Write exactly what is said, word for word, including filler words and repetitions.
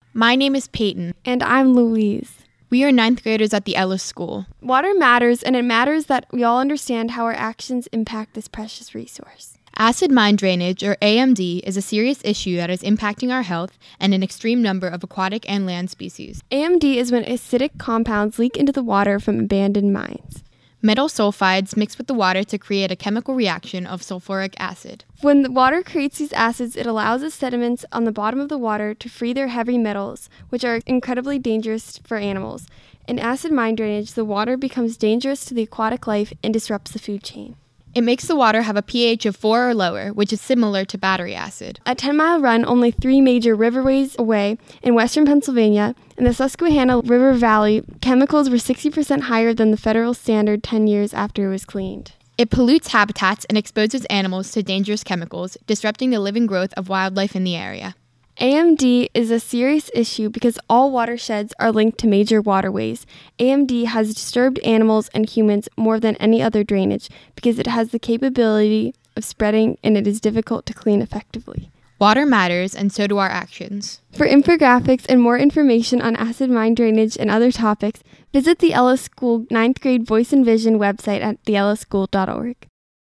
My name is Peyton. And I'm Louise. We are ninth graders at the Ellis School. Water matters, and it matters that we all understand how our actions impact this precious resource. Acid mine drainage, or A M D, is a serious issue that is impacting our health and an extreme number of aquatic and land species. A M D is when acidic compounds leak into the water from abandoned mines. Metal sulfides mix with the water to create a chemical reaction of sulfuric acid. When the water creates these acids, it allows the sediments on the bottom of the water to free their heavy metals, which are incredibly dangerous for animals. In acid mine drainage, the water becomes dangerous to the aquatic life and disrupts the food chain. It makes the water have a pH of four or lower, which is similar to battery acid. A ten-mile run only three major riverways away in western Pennsylvania, in the Susquehanna River Valley, chemicals were sixty percent higher than the federal standard ten years after it was cleaned. It pollutes habitats and exposes animals to dangerous chemicals, disrupting the living growth of wildlife in the area. A M D is a serious issue because all watersheds are linked to major waterways. A M D has disturbed animals and humans more than any other drainage because it has the capability of spreading and it is difficult to clean effectively. Water matters, and so do our actions. For infographics and more information on acid mine drainage and other topics, visit the Ellis School ninth grade Voice and Vision website at the ellis school dot org.